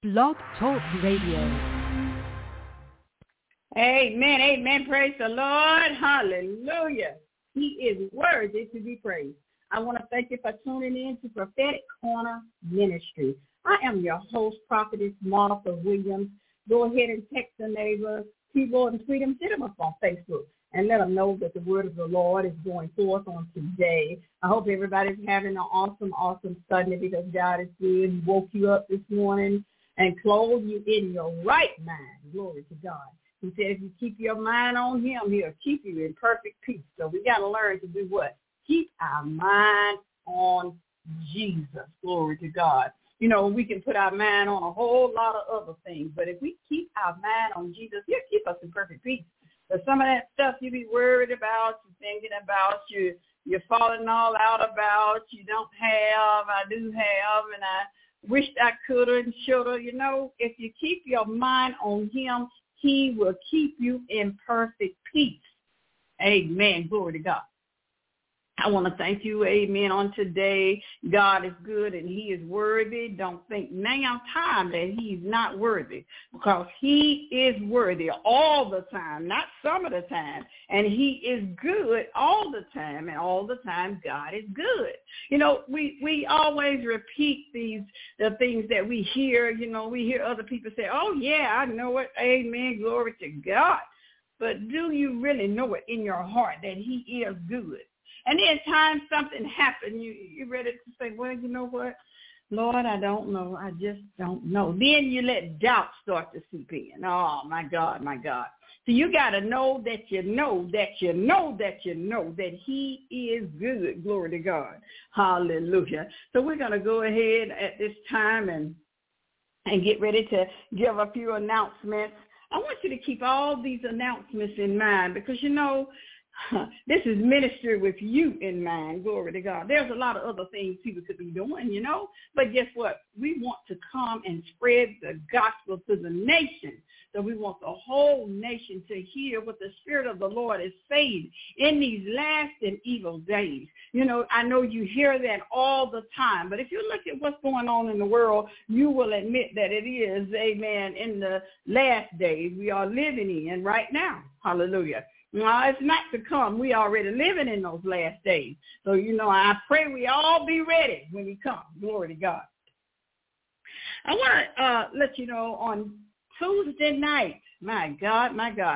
Blog Talk Radio. Amen, amen. Praise the Lord. Hallelujah. He is worthy to be praised. I want to thank you for tuning in to Prophetic Corner Ministry. I am your host, Prophetess Martha Williams. Go ahead and text a neighbor, keyboard, and tweet them. Hit them up on Facebook and let them know that the word of the Lord is going forth on today. I hope everybody's having an awesome, awesome Sunday because God is good. He woke you up this morning and clothed you in your right mind. Glory to God. He said if you keep your mind on him, he'll keep you in perfect peace. So we got to learn to do what? Keep our mind on Jesus. Glory to God. You know, we can put our mind on a whole lot of other things, but if we keep our mind on Jesus, he'll keep us in perfect peace. But some of that stuff you be worried about, you're thinking about, you're falling all out about, you don't have, I do have, and I wished I could have and should have. You know, if you keep your mind on him, he will keep you in perfect peace. Amen. Glory to God. I want to thank you, amen, on today. God is good and he is worthy. Don't think now time that he's not worthy because he is worthy all the time, not some of the time. And he is good all the time, and all the time God is good. You know, we always repeat the things that we hear. You know, we hear other people say, oh, yeah, I know it. Amen, glory to God. But do you really know it in your heart that he is good? And then time something happened, you're ready to say, well, you know what? Lord, I don't know. I just don't know. Then you let doubt start to seep in. Oh, my God, my God. So you got to know that you know that you know that you know that he is good. Glory to God. Hallelujah. So we're going to go ahead at this time and get ready to give a few announcements. I want you to keep all these announcements in mind because, you know, this is ministry with you in mind. Glory to God. There's a lot of other things people could be doing, you know, but guess what? We want to come and spread the gospel to the nation. So we want the whole nation to hear what the Spirit of the Lord is saying in these last and evil days. You know, I know you hear that all the time, but if you look at what's going on in the world, you will admit that it is, amen, in the last days we are living in right now. Hallelujah. No, it's not to come. We already living in those last days. So, you know, I pray we all be ready when he comes. Glory to God. I want to let you know on Tuesday night, my God,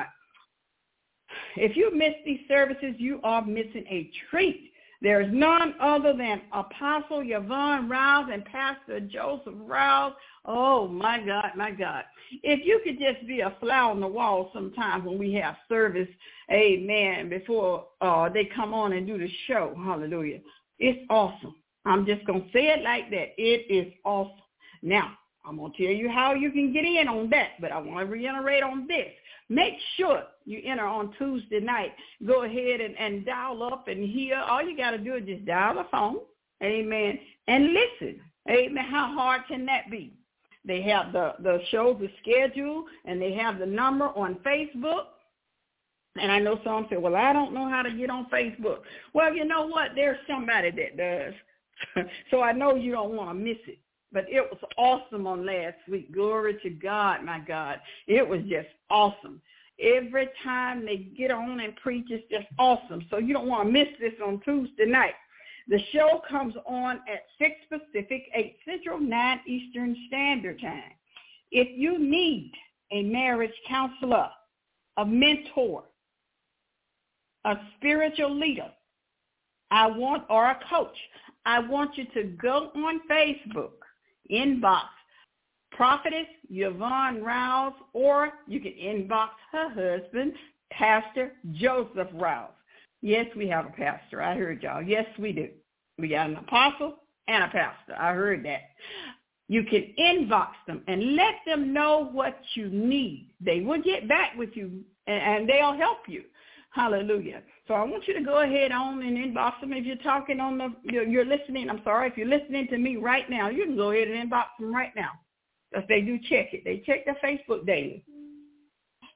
if you miss these services, you are missing a treat. There's none other than Apostle Yvonne Rouse and Pastor Joseph Rouse. Oh, my God, my God. If you could just be a fly on the wall sometimes when we have service, amen, before they come on and do the show, hallelujah. It's awesome. I'm just going to say it like that. It is awesome. Now, I'm going to tell you how you can get in on that, but I want to reiterate on this. Make sure you enter on Tuesday night. Go ahead and dial up and hear. All you got to do is just dial the phone, amen, and listen. Amen. How hard can that be? They have the show, the schedule, and they have the number on Facebook. And I know some say, well, I don't know how to get on Facebook. Well, you know what? There's somebody that does. So I know you don't want to miss it. But it was awesome on last week. Glory to God, my God. It was just awesome. Every time they get on and preach, it's just awesome. So you don't want to miss this on Tuesday night. The show comes on at 6 Pacific, 8 Central, 9 Eastern Standard Time. If you need a marriage counselor, a mentor, a spiritual leader, or a coach, I want you to go on Facebook, inbox Prophetess Yvonne Rouse, or you can inbox her husband, Pastor Joseph Rouse. Yes, we have a pastor. I heard y'all. Yes, we do. We got an apostle and a pastor. I heard that. You can inbox them and let them know what you need. They will get back with you, and they'll help you. Hallelujah. So I want you to go ahead on and inbox them. If you're talking on you're listening, if you're listening to me right now, you can go ahead and inbox them right now. Because they do check it. They check their Facebook daily.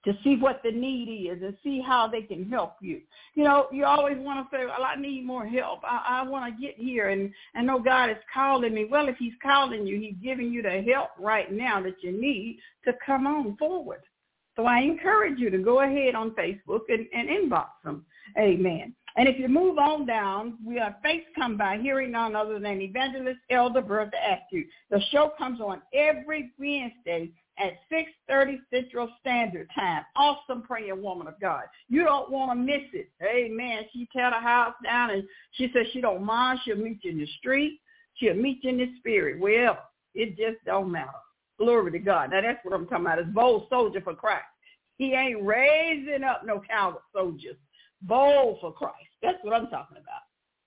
to see what the need is and see how they can help you. You know, you always want to say, well, I need more help. I want to get here, and I know God is calling me. Well, if he's calling you, he's giving you the help right now that you need to come on forward. So I encourage you to go ahead on Facebook and inbox them. Amen. And if you move on down, we have Faith Come By, hearing none other than Evangelist Elder Bertha Askew. The show comes on every Wednesday at 6:30 Central Standard Time. Awesome praying woman of God. You don't want to miss it. Amen. She tear the house down, and she says she don't mind. She'll meet you in the street. She'll meet you in the spirit. Well, it just don't matter. Glory to God. Now, that's what I'm talking about. It's bold soldier for Christ. He ain't raising up no coward soldiers. Bold for Christ. That's what I'm talking about.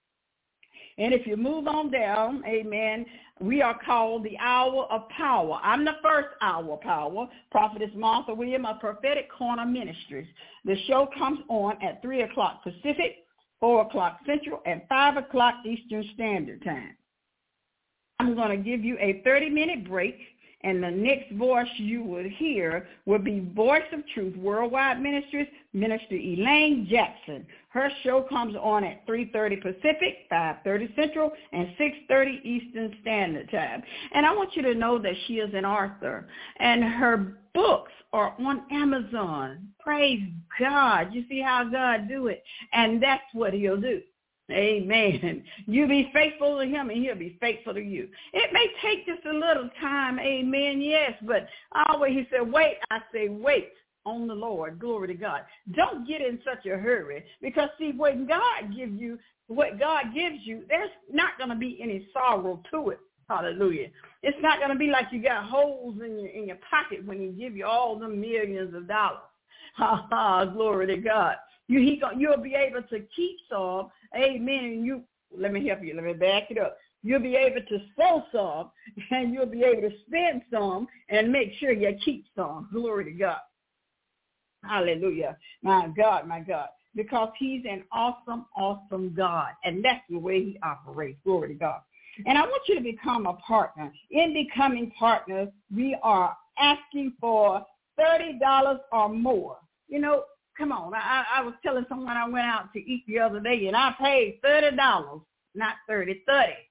And if you move on down, amen, we are called the Hour of Power. I'm the first Hour of Power. Prophetess Martha Williams of Prophetic Corner Ministries. The show comes on at 3 o'clock Pacific, 4 o'clock Central, and 5 o'clock Eastern Standard Time. I'm going to give you a 30-minute break, and the next voice you will hear will be Voice of Truth Worldwide Ministries, Minister Elaine Jackson. Her show comes on at 3:30 Pacific, 5:30 Central, and 6:30 Eastern Standard Time. And I want you to know that she is an author, and her books are on Amazon. Praise God. You see how God do it, and that's what he'll do. Amen. You be faithful to him, and he'll be faithful to you. It may take just a little time, amen, yes, but always he said, wait, I say wait on the Lord. Glory to God. Don't get in such a hurry, because, see, when God gives you what God gives you, there's not going to be any sorrow to it. Hallelujah. It's not going to be like you got holes in your pocket when he give you all the millions of dollars. Ha ha, glory to God. You'll be able to keep some, amen, and let me help you, let me back it up. You'll be able to sow some, and you'll be able to spend some, and make sure you keep some. Glory to God. Hallelujah. My God, because he's an awesome, awesome God, and that's the way he operates. Glory to God. And I want you to become a partner. In becoming partners, we are asking for $30 or more. You know, come on. I was telling someone I went out to eat the other day, and I paid $30, not 30.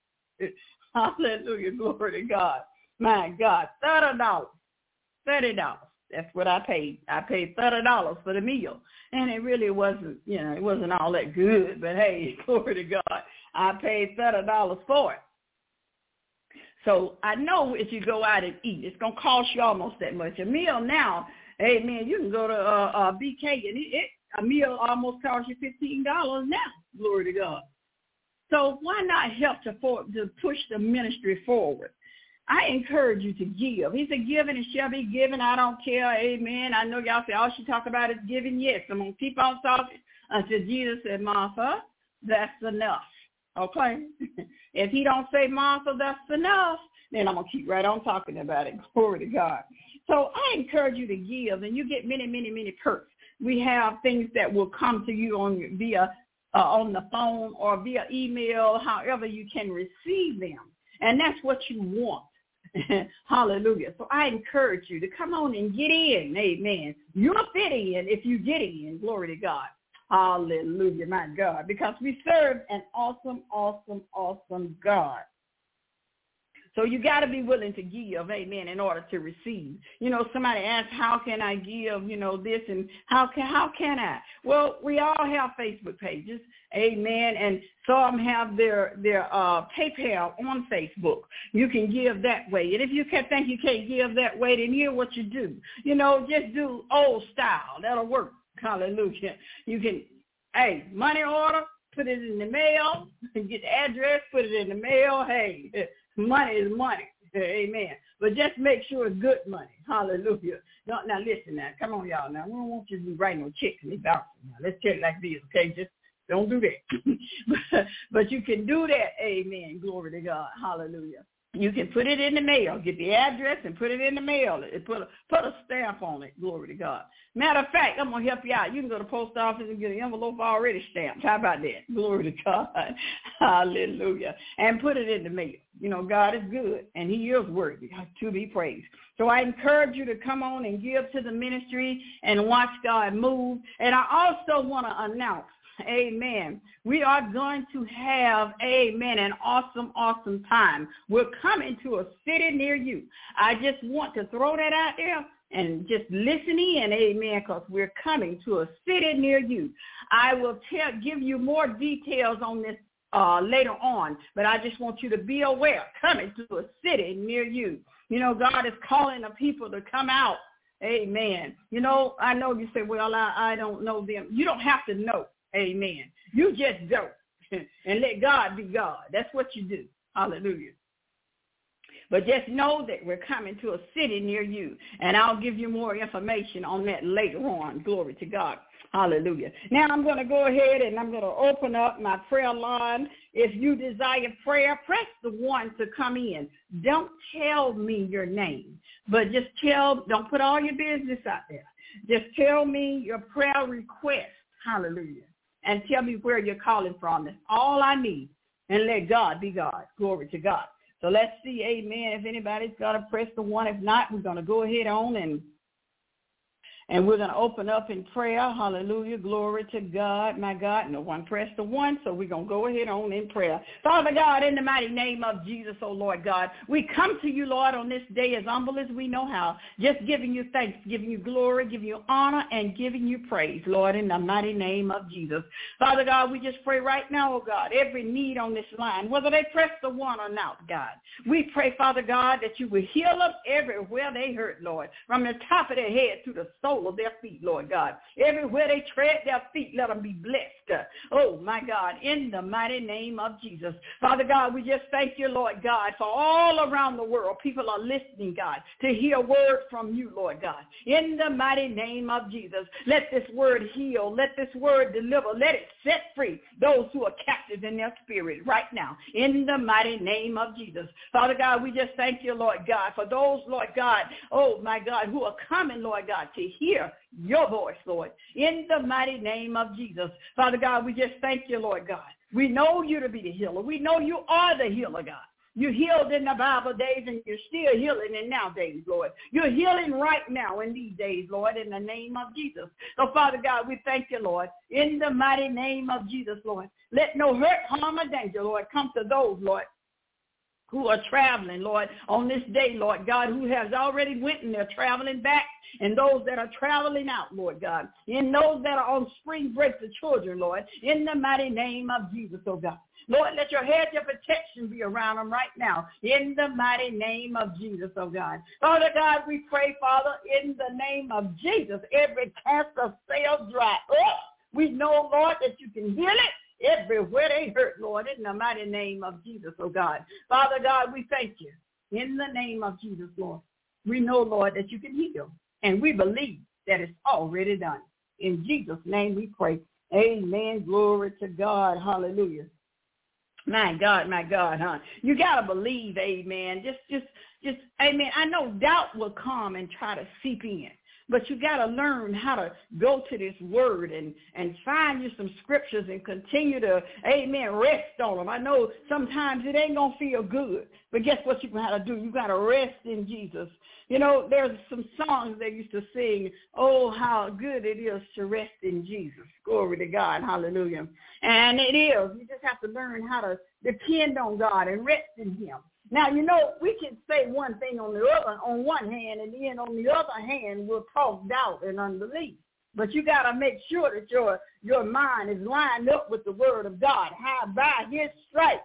Hallelujah. Glory to God. My God, $30. That's what I paid. I paid $30 for the meal. And it really wasn't, it wasn't all that good. But, hey, glory to God. I paid $30 for it. So I know if you go out and eat, it's going to cost you almost that much. A meal now, amen, you can go to BK, and a meal almost costs you $15 now. Glory to God. So why not help to push the ministry forward? I encourage you to give. He said, give and it shall be given. I don't care. Amen. I know y'all say all she talk about is giving. Yes, I'm going to keep on talking until Jesus said, Martha, that's enough. Okay? If he don't say, Martha, that's enough, then I'm going to keep right on talking about it. Glory to God. So I encourage you to give, and you get many, many, many perks. We have things that will come to you via on the phone or via email, however you can receive them. And that's what you want. Hallelujah. So I encourage you to come on and get in. Amen. You'll fit in if you get in. Glory to God. Hallelujah, my God. Because we serve an awesome, awesome, awesome God. So you got to be willing to give, amen, in order to receive. Somebody asked, how can I give, this, and how can I? Well, we all have Facebook pages, amen, and some have their PayPal on Facebook. You can give that way. And if you think you can't give that way, then here's what you do. Just do old style. That'll work. Hallelujah. You can, money order, put it in the mail, get the address, put it in the mail. Hey, money is money. Amen. But just make sure it's good money. Hallelujah. Now listen now. Come on, y'all. Now, we don't want you to be writing no checks and they bouncing. Now, let's check like this, okay? Just don't do that. But you can do that. Amen. Glory to God. Hallelujah. You can put it in the mail. Get the address and put it in the mail. Put a stamp on it. Glory to God. Matter of fact, I'm going to help you out. You can go to the post office and get an envelope already stamped. How about that? Glory to God. Hallelujah. And put it in the mail. God is good, and he is worthy to be praised. So I encourage you to come on and give to the ministry and watch God move. And I also want to announce, amen, we are going to have, amen, an awesome, awesome time. We're coming to a city near you. I just want to throw that out there and just listen in, amen, because we're coming to a city near you. I will give you more details on this later on, but I just want you to be aware, coming to a city near you. You know, God is calling the people to come out. Amen. You know, I know you say, well, I don't know them. You don't have to know. Amen. You just go and let God be God. That's what you do. Hallelujah. But just know that we're coming to a city near you, and I'll give you more information on that later on. Glory to God. Hallelujah. Now I'm going to go ahead and I'm going to open up my prayer line. If you desire prayer, press the 1 to come in. Don't tell me your name, but just don't put all your business out there. Just tell me your prayer request. Hallelujah. And tell me where you're calling from. That's all I need. And let God be God. Glory to God. So let's see, amen, if anybody's got to press the 1. If not, we're going to go ahead on and we're going to open up in prayer. Hallelujah. Glory to God. My God, no one pressed the 1, so we're going to go ahead on in prayer. Father God, in the mighty name of Jesus, oh Lord God, we come to you, Lord, on this day as humble as we know how, just giving you thanks, giving you glory, giving you honor, and giving you praise, Lord, in the mighty name of Jesus. Father God, we just pray right now, oh God, every need on this line, whether they press the 1 or not, God. We pray, Father God, that you will heal them everywhere they hurt, Lord, from the top of their head to the sole of their feet, Lord God. Everywhere they tread their feet, let them be blessed. Oh, my God, in the mighty name of Jesus. Father God, we just thank you, Lord God, for all around the world, people are listening, God, to hear word from you, Lord God. In the mighty name of Jesus, let this word heal. Let this word deliver. Let it set free those who are captive in their spirit right now. In the mighty name of Jesus. Father God, we just thank you, Lord God, for those, Lord God, oh, my God, who are coming, Lord God, to hear your voice, Lord, in the mighty name of Jesus. Father God, we just thank you, Lord God. We know you to be the healer. We know you are the healer, God. You healed in the Bible days, and you're still healing in nowadays, Lord. You're healing right now in these days, Lord, in the name of Jesus. So, Father God, we thank you, Lord, in the mighty name of Jesus, Lord. Let no hurt, harm, or danger, Lord, come to those, Lord, who are traveling, Lord, on this day, Lord God, who has already went and they're traveling back, and those that are traveling out, Lord God, and those that are on spring break, the children, Lord, in the mighty name of Jesus, oh God. Lord, let your hedge of protection be around them right now, in the mighty name of Jesus, oh God. Father God, we pray, Father, in the name of Jesus, every cancer cell dry up. We know, Lord, that you can heal it everywhere they hurt, Lord, in the mighty name of Jesus, oh God. Father God, we thank you in the name of Jesus, Lord. We know, Lord, that you can heal, and we believe that it's already done. In Jesus' name we pray. Amen. Glory to God. Hallelujah. My God, huh? You got to believe, amen. Just, amen. I know doubt will come and try to seep in. But you got to learn how to go to this word and find you some scriptures and continue to, amen, rest on them. I know sometimes it ain't going to feel good, but guess what you got to do? You got to rest in Jesus. You know, there's some songs they used to sing, oh, how good it is to rest in Jesus. Glory to God. Hallelujah. And it is. You just have to learn how to depend on God and rest in him. Now, you know, we can say one thing on one hand, and then on the other hand, we'll talk doubt and unbelief. But you got to make sure that your mind is lined up with the word of God. How by his stripes,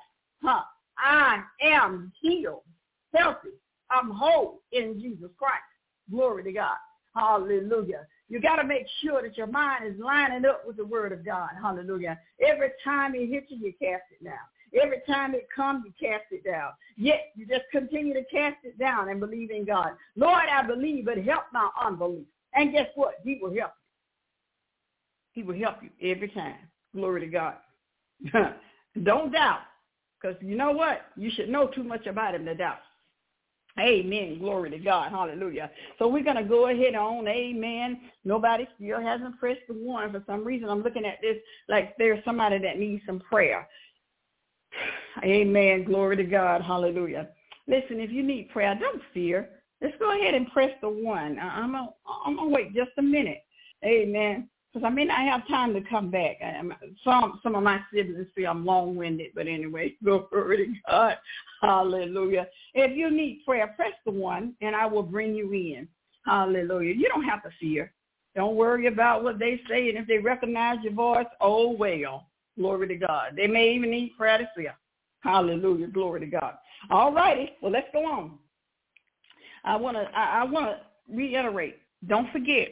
I am healed, healthy. I'm whole in Jesus Christ. Glory to God. Hallelujah. You got to make sure that your mind is lining up with the word of God. Hallelujah. Every time it hits you cast it down. Every time it comes, you cast it down. Yet you just continue to cast it down and believe in God. Lord, I believe, but help my unbelief. And guess what? He will help you. He will help you every time. Glory to God. Don't doubt, because you know what? You should know too much about him to doubt. Amen. Glory to God. Hallelujah. So we're going to go ahead on. Amen. Nobody still hasn't pressed the one. For some reason, I'm looking at this like there's somebody that needs some prayer. Amen. Glory to God. Hallelujah. Listen, if you need prayer, don't fear. Let's go ahead and press the 1. I'm gonna wait just a minute. Amen. Because I may not have time to come back. Some of my siblings feel I'm long-winded, but anyway, glory to God. Hallelujah. If you need prayer, press the 1, and I will bring you in. Hallelujah. You don't have to fear. Don't worry about what they say, and if they recognize your voice, oh, well, glory to God. They may even need prayer to fear. Hallelujah. Glory to God. All righty. Well, let's go on. I want to reiterate. Don't forget.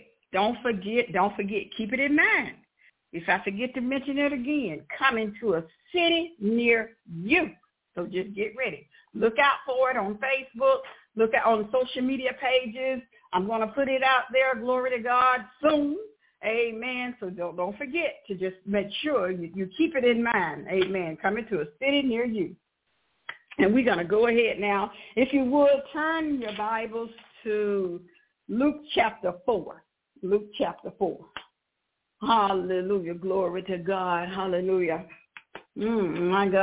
Keep it in mind. If I forget to mention it again, coming to a city near you. So just get ready. Look out for it on Facebook. Look out on social media pages. I'm going to put it out there, glory to God, soon. Amen. So don't forget to just make sure you keep it in mind. Amen. Coming to a city near you. And we're going to go ahead now. If you would, turn your Bibles to Luke chapter 4. Luke chapter 4. Hallelujah. Glory to God. Hallelujah. My God.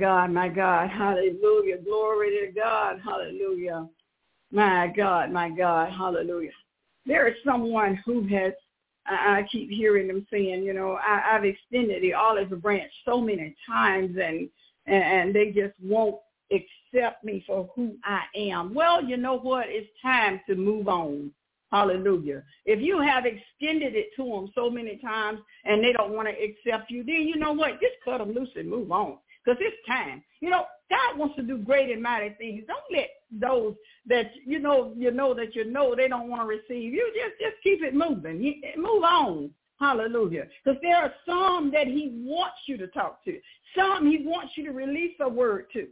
Hallelujah. Glory to God. Hallelujah. My God. Hallelujah. There is someone who has, I keep hearing them saying, I've extended the olive branch so many times and they just won't accept me for who I am. Well, you know what? It's time to move on. Hallelujah. If you have extended it to them so many times and they don't want to accept you, then you know what? Just cut them loose and move on because it's time. God wants to do great and mighty things. Don't let those that you know they don't want to receive you. Just keep it moving. Move on. Hallelujah. Because there are some that he wants you to talk to. Some he wants you to release a word to.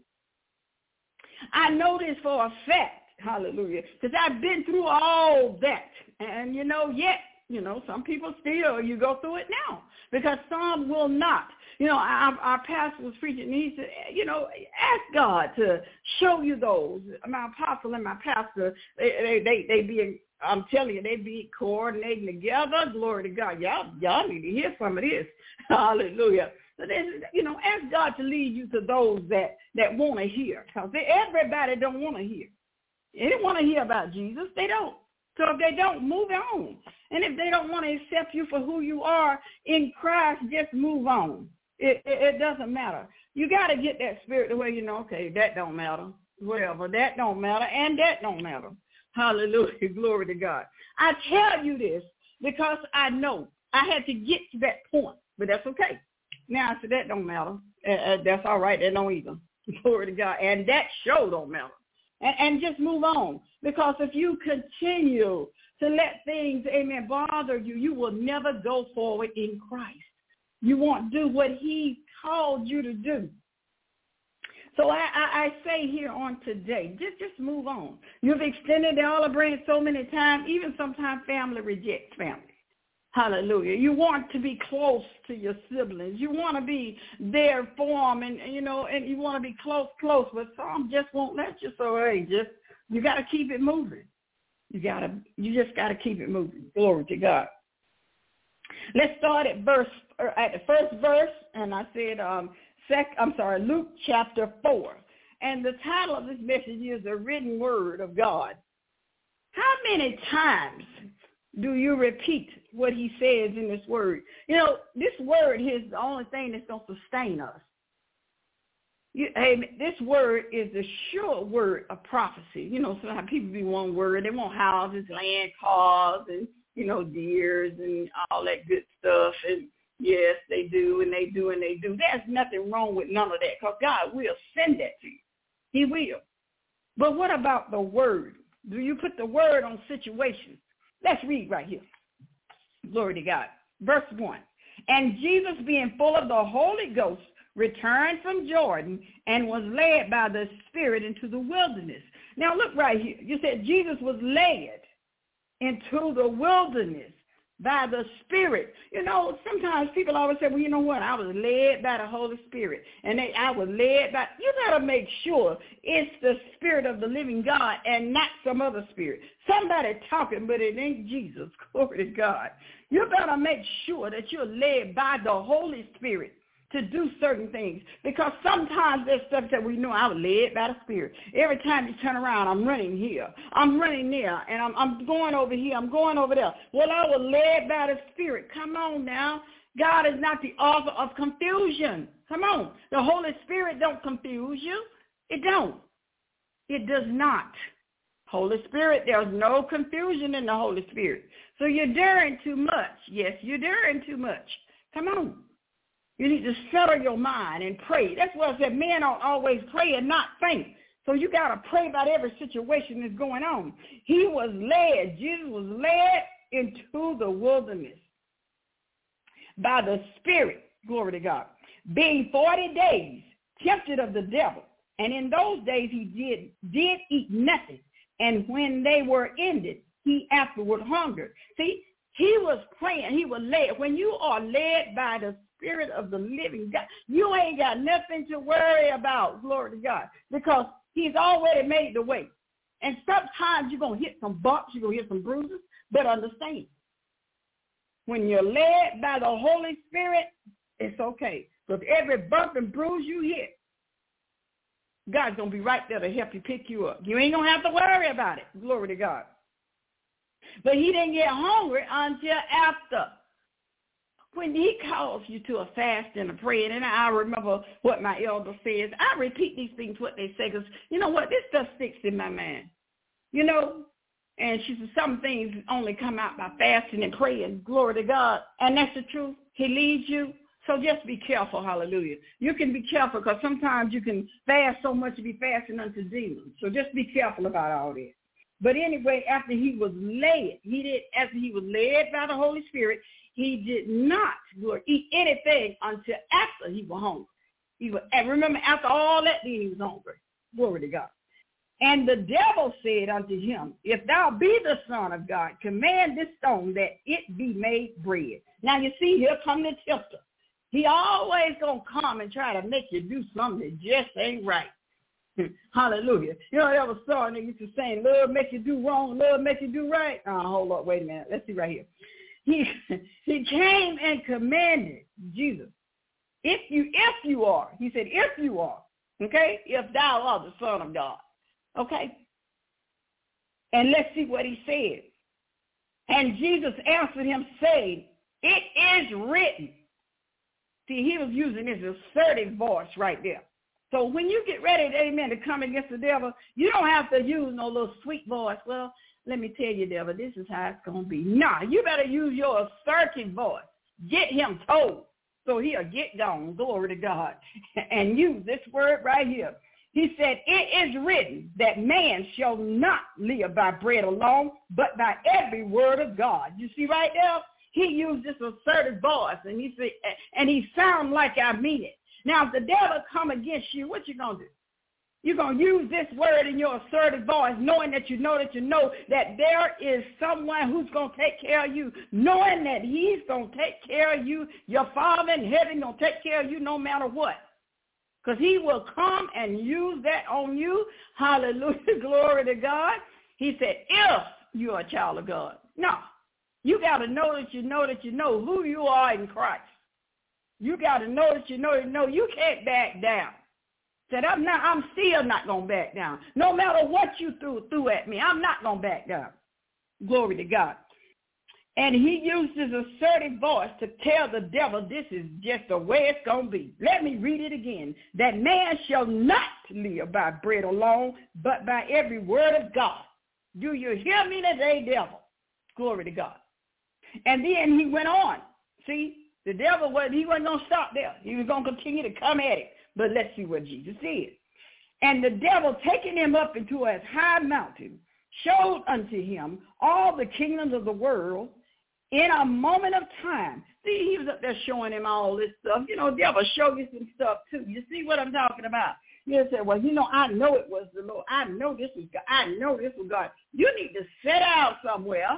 I know this for a fact. Hallelujah. Because I've been through all that. And, yet, some people still, you go through it now. Because some will not. Our pastor was preaching, and he said, ask God to show you those. My apostle and my pastor, they be, I'm telling you, they be coordinating together. Glory to God. Y'all need to hear some of this. Hallelujah. So ask God to lead you to those that want to hear. Because everybody don't want to hear. They don't want to hear about Jesus. They don't. So if they don't, move on. And if they don't want to accept you for who you are in Christ, just move on. It doesn't matter. You got to get that spirit the way okay, that don't matter. Whatever, that don't matter, and that don't matter. Hallelujah. Glory to God. I tell you this because I know I had to get to that point, but that's okay. Now I said that don't matter. That's all right. That don't either. Glory to God. And that sure don't matter. And just move on. Because if you continue to let things, amen, bother you, you will never go forward in Christ. You won't do what he called you to do. So I say here on today, just move on. You've extended the olive branch so many times, even sometimes family rejects family. Hallelujah. You want to be close to your siblings. You want to be there for them, and you want to be close, but some just won't let you. So, hey, you got to keep it moving. You just got to keep it moving. Glory to God. Let's start at the first verse, and I said, Luke chapter 4. And the title of this message is The Written Word of God. How many times do you repeat what he says in this word? This word here is the only thing that's going to sustain us. This word is the sure word of prophecy. Sometimes people be one word. They want houses, land, cars, and, deers and all that good stuff. And, yes, they do, and they do, and they do. There's nothing wrong with none of that because God will send that to you. He will. But what about the word? Do you put the word on situations? Let's read right here. Glory to God. Verse 1. And Jesus, being full of the Holy Ghost, returned from Jordan and was led by the Spirit into the wilderness. Now look right here. You said Jesus was led into the wilderness by the Spirit. Sometimes people always say, well, you know what? I was led by the Holy Spirit. And I was led by, you got to make sure it's the Spirit of the living God and not some other spirit. Somebody talking, but it ain't Jesus. Glory to God. You better make sure that you're led by the Holy Spirit. to do certain things, because sometimes there's stuff that we know I was led by the Spirit. Every time you turn around, I'm running here, I'm running there, and I'm going over here, I'm going over there. Well, I was led by the Spirit. Come on now. God is not the author of confusion. Come on. The Holy Spirit don't confuse you. It don't. It does not. Holy Spirit, there's no confusion in the Holy Spirit. So you're daring too much. Yes, you're daring too much. Come on. You need to settle your mind and pray. That's why I said men don't always pray and not faint. So you got to pray about every situation that's going on. He was led, Jesus was led into the wilderness by the Spirit, glory to God, being 40 days tempted of the devil. And in those days he did eat nothing. And when they were ended, he afterward hungered. See, he was praying. He was led. When you are led by the Spirit of the living God, you ain't got nothing to worry about, glory to God, because he's already made the way. And sometimes you're going to hit some bumps, you're going to hit some bruises, but understand, when you're led by the Holy Spirit, it's okay. Because every bump and bruise you hit, God's going to be right there to help you pick you up. You ain't going to have to worry about it. Glory to God. But he didn't get hungry until after. When he calls you to a fast and a prayer, and I remember what my elder says, I repeat these things, what they say, because you know what? This stuff sticks in my mind. You know, and she said some things only come out by fasting and praying. Glory to God. And that's the truth. He leads you. So just be careful, hallelujah. You can be careful because sometimes you can fast so much to be fasting unto demons. So just be careful about all this. But anyway, after he was led, after he was led by the Holy Spirit, he did not eat anything until after he was hungry. And remember, after all that, then he was hungry. Glory to God. And the devil said unto him, if thou be the Son of God, command this stone that it be made bread. Now you see, here come the tempter. He always going to come and try to make you do something that just ain't right. Hallelujah. You know, there was a song that used to sing, love make you do wrong, love make you do right. Hold up, wait a minute. Let's see right here. He came and commanded Jesus. If you are, he said, if you are, okay, if thou art the Son of God, okay. And let's see what he said. And Jesus answered him, saying, it is written. See, he was using his assertive voice right there. So when you get ready, amen, to come against the devil, you don't have to use no little sweet voice. Well, let me tell you, devil, this is how it's going to be. Nah, you better use your assertive voice. Get him told so he'll get gone, glory to God, and use this word right here. He said, it is written that man shall not live by bread alone, but by every word of God. You see right there? He used this assertive voice, and he said, and he sound like I mean it. Now, if the devil come against you, what you going to do? You're going to use this word in your assertive voice, knowing that you know that there is someone who's going to take care of you, knowing that he's going to take care of you. Your Father in heaven going to take care of you no matter what. Because he will come and use that on you. Hallelujah, glory to God. He said, if you're a child of God. No. You got to know that you know who you are in Christ. You got to know that you know you can't back down. Said, I'm still not going to back down. No matter what you threw at me, I'm not going to back down. Glory to God. And he used his assertive voice to tell the devil this is just the way it's going to be. Let me read it again. That man shall not live by bread alone, but by every word of God. Do you hear me today, devil? Glory to God. And then he went on. See, the devil, he wasn't going to stop there. He was going to continue to come at it. But let's see what Jesus said. And the devil, taking him up into a high mountain, showed unto him all the kingdoms of the world in a moment of time. See, he was up there showing him all this stuff. You know, the devil show you some stuff too. You see what I'm talking about? You say, well, I know it was the Lord. I know this was God. I know this was God. You need to sit out somewhere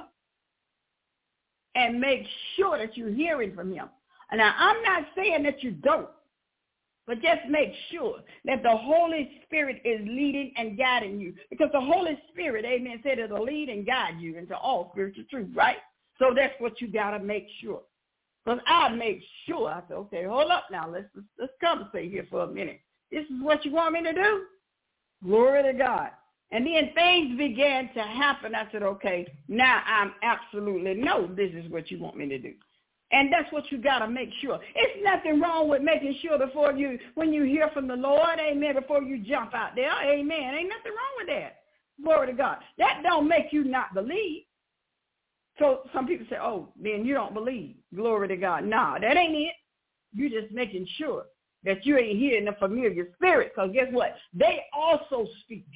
and make sure that you're hearing from him. Now, I'm not saying that you don't, but just make sure that the Holy Spirit is leading and guiding you. Because the Holy Spirit, amen, said it'll lead and guide you into all spiritual truth, right? So that's what you got to make sure. Because I make sure. I said, okay, hold up now. Let's conversate here for a minute. This is what you want me to do? Glory to God. And then things began to happen. I said, okay, now I'm absolutely no, this is what you want me to do. And that's what you got to make sure. It's nothing wrong with making sure before you, when you hear from the Lord, amen, before you jump out there, amen. Ain't nothing wrong with that. Glory to God. That don't make you not believe. So some people say, oh, then you don't believe. Glory to God. No, that ain't it. You're just making sure that you ain't hearing the familiar spirit. Because guess what? They also speak.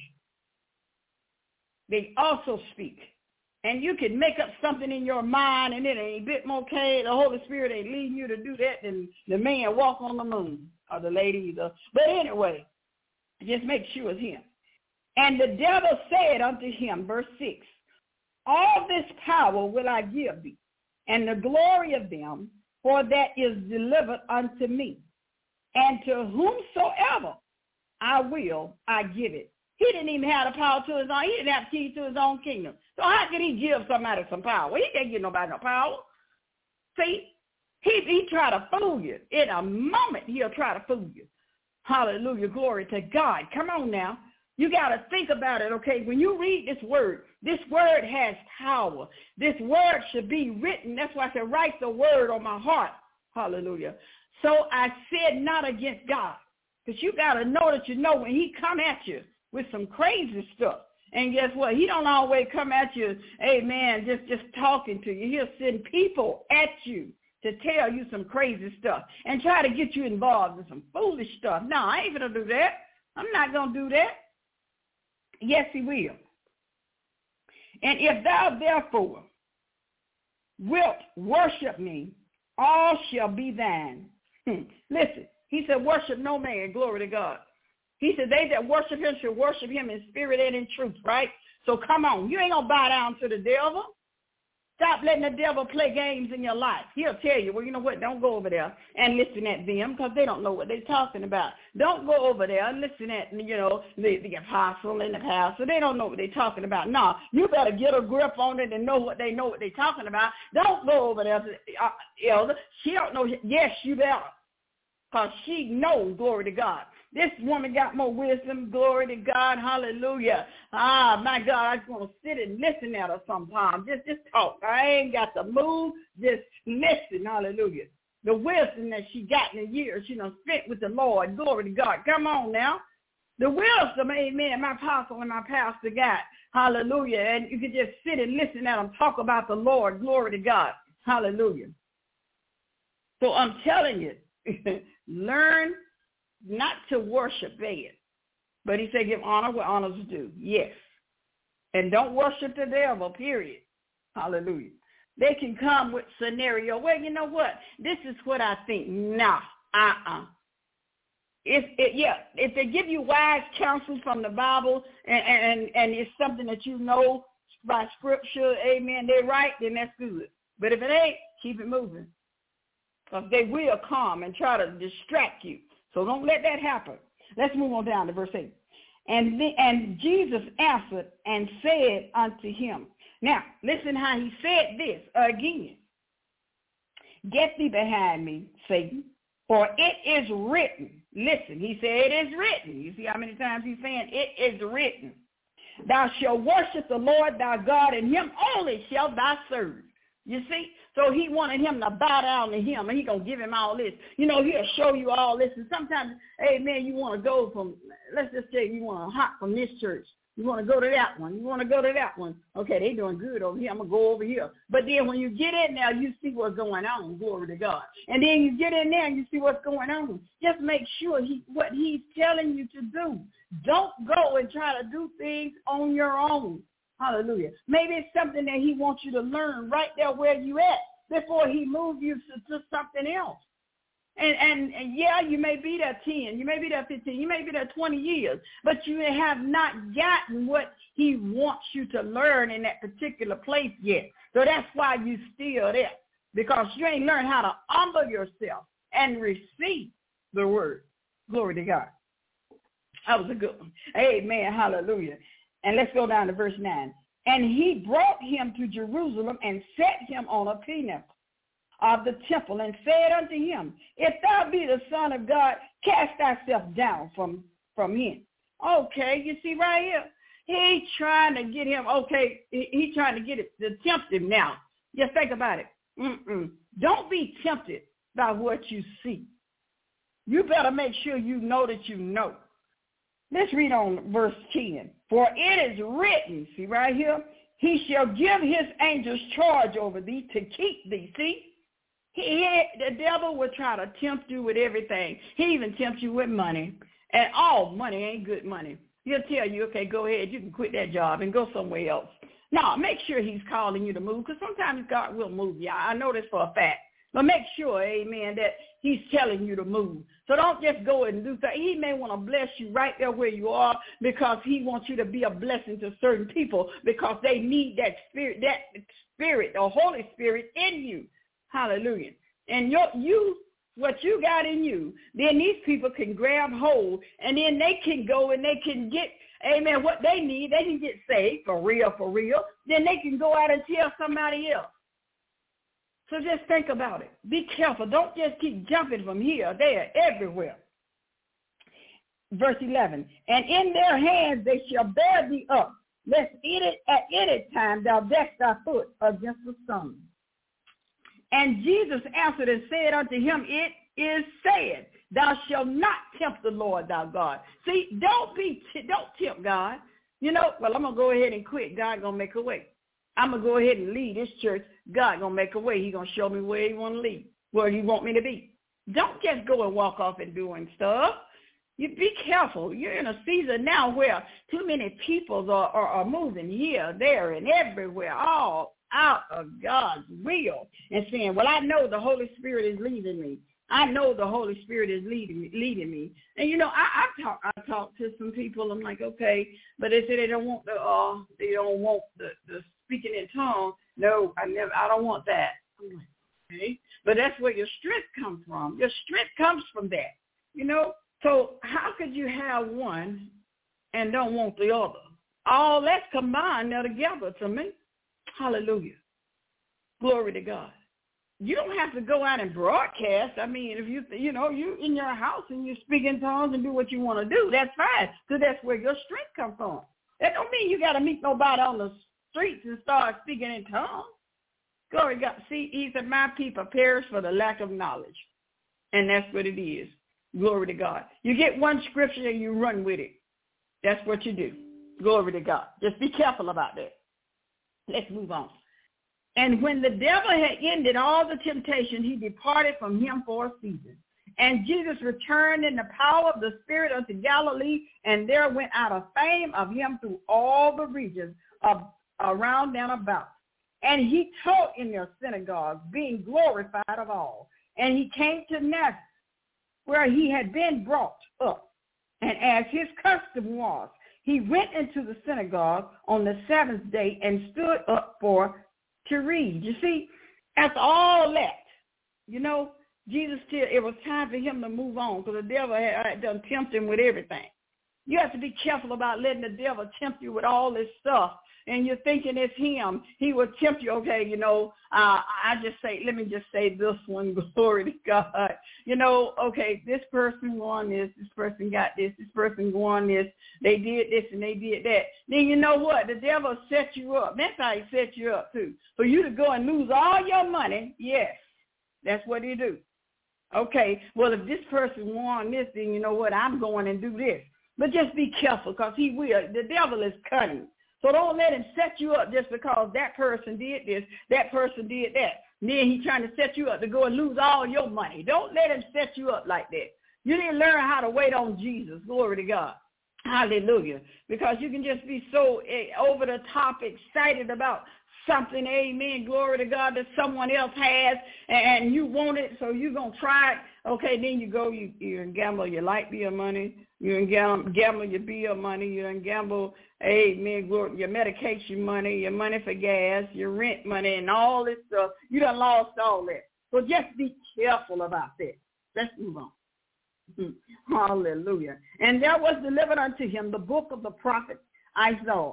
They also speak. And you can make up something in your mind and it ain't a bit more okay. The Holy Spirit ain't leading you to do that than the man walk on the moon or the lady either. But anyway, just make sure it's him. And the devil said unto him, verse 6, all this power will I give thee, and the glory of them, for that is delivered unto me. And to whomsoever I will, I give it. He didn't even have the power to his own. He didn't have the key to his own kingdom. So how could he give somebody some power? He can't give nobody no power. See, he try to fool you. In a moment, he'll try to fool you. Hallelujah, glory to God. Come on now. You got to think about it, okay? When you read this word has power. This word should be written. That's why I said, write the word on my heart. Hallelujah. So I said not against God. Because you got to know that you know when he come at you with some crazy stuff. And guess what? He don't always come at you, amen, just talking to you. He'll send people at you to tell you some crazy stuff and try to get you involved in some foolish stuff. No, I ain't going to do that. I'm not going to do that. Yes, he will. And if thou therefore wilt worship me, all shall be thine. Listen, he said, worship no man, glory to God. He said, they that worship him should worship him in spirit and in truth, right? So come on, you ain't going to bow down to the devil. Stop letting the devil play games in your life. He'll tell you, well, you know what, don't go over there and listen at them because they don't know what they're talking about. Don't go over there and listen at, you know, the apostle and the pastor. They don't know what they're talking about. No, you better get a grip on it and know what they're talking about. Don't go over there to the elder. She don't know. Yes, you better, because she knows, glory to God. This woman got more wisdom, glory to God, hallelujah. Ah, my God, I just want to sit and listen at her sometimes. Just talk. I ain't got to move, just listen, hallelujah. The wisdom that she got in the years, she done spent with the Lord, glory to God. Come on now. The wisdom, amen, my apostle and my pastor got, hallelujah. And you can just sit and listen at them talk about the Lord, glory to God, hallelujah. So I'm telling you, learn not to worship Baal, but he said give honor where honors due. Yes. And don't worship the devil, period. Hallelujah. They can come with scenario. Well, you know what? This is what I think. Nah, If they give you wise counsel from the Bible and it's something that you know by scripture, amen, they're right, then that's good. But if it ain't, keep it moving. Because they will come and try to distract you. So don't let that happen. Let's move on down to verse 8. And Jesus answered and said unto him. Now, listen how he said this again. Get thee behind me, Satan, for it is written. Listen, he said it is written. You see how many times he's saying it is written. Thou shalt worship the Lord thy God, and him only shalt thou serve. You see? So he wanted him to bow down to him, and he going to give him all this. You know, he'll show you all this. And sometimes, hey, man, you want to go from, let's just say you want to hop from this church. You want to go to that one. You want to go to that one. Okay, they doing good over here. I'm going to go over here. But then when you get in there, you see what's going on. Glory to God. And then you get in there and you see what's going on. Just make sure what he's telling you to do. Don't go and try to do things on your own. Hallelujah. Maybe it's something that he wants you to learn right there where you at before he moves you to something else. And yeah, you may be there 10, you may be there 15, you may be there 20 years, but you have not gotten what he wants you to learn in that particular place yet. So that's why you still there, because you ain't learned how to humble yourself and receive the word. Glory to God. That was a good one. Amen. Hallelujah. And let's go down to verse 9. And he brought him to Jerusalem and set him on a pinnacle of the temple and said unto him, if thou be the Son of God, cast thyself down from him. Okay, you see right here, he trying to get him, he trying to get it to tempt him now. Just think about it. Don't be tempted by what you see. You better make sure you know that you know. Let's read on verse 10. For it is written, see right here, he shall give his angels charge over thee to keep thee. See? The devil will try to tempt you with everything. He even tempts you with money. And all money ain't good money. He'll tell you, okay, go ahead, you can quit that job and go somewhere else. Now, make sure he's calling you to move, because sometimes God will move you. I know this for a fact. But make sure, amen, that he's telling you to move. So don't just go and do that. He may want to bless you right there where you are, because he wants you to be a blessing to certain people, because they need that spirit, the Holy Spirit in you. Hallelujah. And what you got in you, then these people can grab hold, and then they can go and they can get, amen, what they need. They can get saved for real. Then they can go out and tell somebody else. So just think about it. Be careful. Don't just keep jumping from here, there, everywhere. Verse 11, and in their hands they shall bear thee up, lest at any time thou dash thy foot against the stone. And Jesus answered and said unto him, it is said, thou shalt not tempt the Lord thy God. See, don't tempt God. You know, well, I'm going to go ahead and quit. God going to make a way. I'm going to go ahead and leave this church. God going to make a way. He going to show me where he want to lead, where he want me to be. Don't just go and walk off and doing stuff. You be careful. You're in a season now where too many people are moving here, there, and everywhere, all out of God's will, and saying, well, I know the Holy Spirit is leading me. I know the Holy Spirit is leading me. And, you know, I talk to some people. I'm like, okay, but they say they don't want the speaking in tongues. No, I don't want that. I'm like, okay, but that's where your strength comes from. Your strength comes from that, you know. So how could you have one and don't want the other? All that's combined now together to me. Hallelujah. Glory to God. You don't have to go out and broadcast. I mean, if you in your house and you speak in tongues and do what you want to do, that's fine, because that's where your strength comes from. That don't mean you got to meet nobody on the streets and start speaking in tongues. Glory to God. See, he said, my people perish for the lack of knowledge. And that's what it is. Glory to God. You get one scripture and you run with it. That's what you do. Glory to God. Just be careful about that. Let's move on. And when the devil had ended all the temptation, he departed from him for a season. And Jesus returned in the power of the Spirit unto Galilee, and there went out a fame of him through all the regions around and about. And he taught in their synagogues, being glorified of all. And he came to Nazareth, where he had been brought up. And as his custom was, he went into the synagogue on the seventh day and stood up to read. You see, after all that, you know, Jesus it was time for him to move on, because the devil had done tempt him with everything. You have to be careful about letting the devil tempt you with all this stuff, and you're thinking it's him. He will tempt you, okay, you know, let me just say this one, glory to God. You know, okay, this person won this person got this person won this, they did this and they did that. Then you know what? The devil set you up. That's how he set you up too. For you to go and lose all your money, yes, that's what he do. Okay, well, if this person won this, then you know what? I'm going and do this. But just be careful, because he will. The devil is cunning. So don't let him set you up just because that person did this, that person did that. And then he's trying to set you up to go and lose all your money. Don't let him set you up like that. You need to learn how to wait on Jesus. Glory to God. Hallelujah. Because you can just be so over the top excited about something, amen, glory to God, that someone else has, and you want it, so you're going to try it. Okay, then you go, you gamble your light bill money, you gamble your bill money, you gamble, amen, glory, your medication money, your money for gas, your rent money, and all this stuff. You done lost all that. So just be careful about that. Let's move on. Hallelujah. And there was delivered unto him the book of the prophet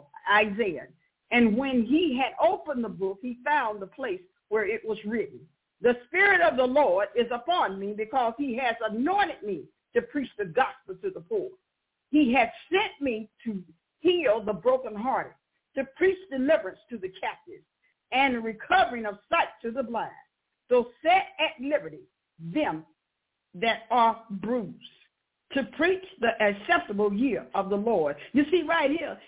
Isaiah. And when he had opened the book, he found the place where it was written, The Spirit of the Lord is upon me because he has anointed me to preach the gospel to the poor. He has sent me to heal the brokenhearted, to preach deliverance to the captives, and recovering of sight to the blind. So set at liberty them that are bruised, to preach the acceptable year of the Lord. You see right here,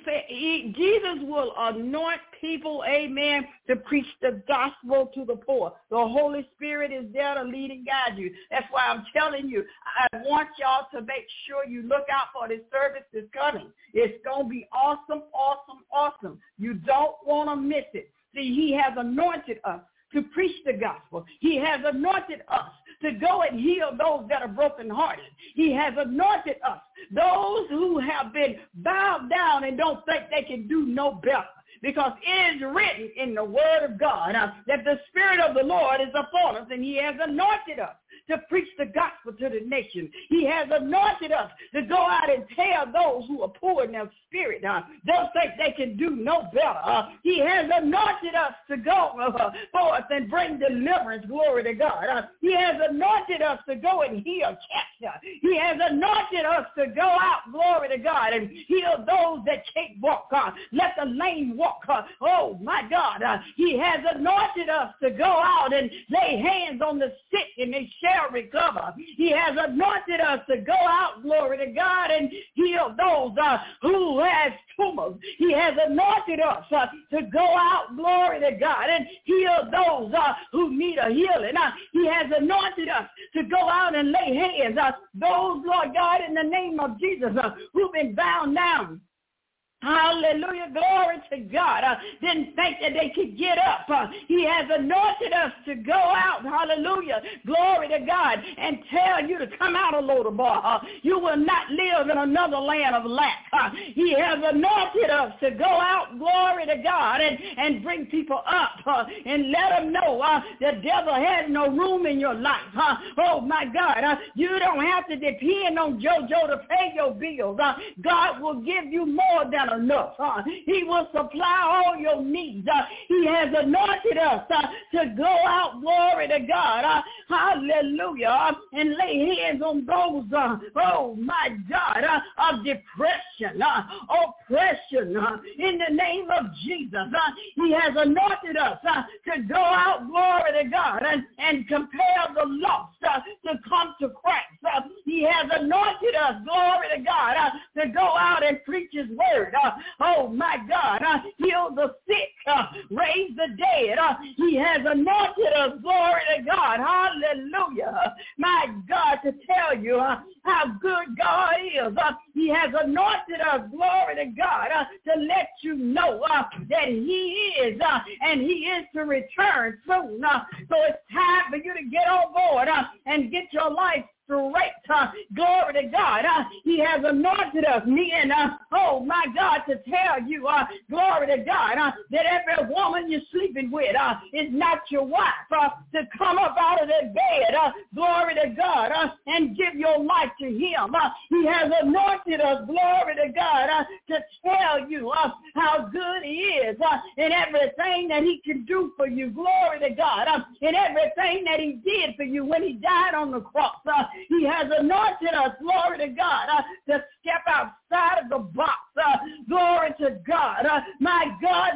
Jesus will anoint people, amen, to preach the gospel to the poor. The Holy Spirit is there to lead and guide you. That's why I'm telling you, I want y'all to make sure you look out for this service that's coming. It's going to be awesome, awesome, awesome. You don't want to miss it. See, he has anointed us to preach the gospel. He has anointed us to go and heal those that are brokenhearted. He has anointed us, those who have been bowed down and don't think they can do no better. Because it is written in the word of God that the Spirit of the Lord is upon us, and he has anointed us to preach the gospel to the nation. He has anointed us to go out and tell those who are poor in their spirit, don't think they can do no better. He has anointed us to go forth and bring deliverance, glory to God. He has anointed us to go and heal cancer. He has anointed us to go out, glory to God, and heal those that can't walk. Let the lame walk. Oh, my God. He has anointed us to go out and lay hands on the sick and they shall recover. He has anointed us to go out, glory to God, and heal those who has tumors. He has anointed us to go out, glory to God, and heal those who need a healing. He has anointed us to go out and lay hands. Those, Lord God, in the name of Jesus, who've been bound down. Hallelujah, glory to God. Didn't think that they could get up. He has anointed us to go out, hallelujah, glory to God, and tell you to come out of Lodabar. You will not live in another land of lack. He has anointed us to go out, glory to God, and bring people up and let them know the devil has no room in your life. Oh, my God, you don't have to depend on JoJo to pay your bills. God will give you more than enough. He will supply all your needs. He has anointed us to go out, glory to God, hallelujah, and lay hands on those, oh my God, of depression, oppression, in the name of Jesus. He has anointed us to go out, glory to God, and compel the lost to come to Christ. He has anointed us, glory to God, to go out and preach his word. Oh, my God, heal the sick, raise the dead. He has anointed us, glory to God, hallelujah. My God, to tell you how good God is. He has anointed us, glory to God, to let you know that he is, and he is to return soon. So it's time for you to get on board and get your life straight. Glory to God. He has anointed us, me and, oh my God, to tell you, glory to God, that every woman you're sleeping with is not your wife. To come up out of that bed, glory to God, and give your life to him. He has anointed us, glory to God, to tell you how good he is and everything that he can do for you, glory to God, and everything that he did for you when he died on the cross. He has anointed us, glory to God, to step outside of the box. Glory to God. My God,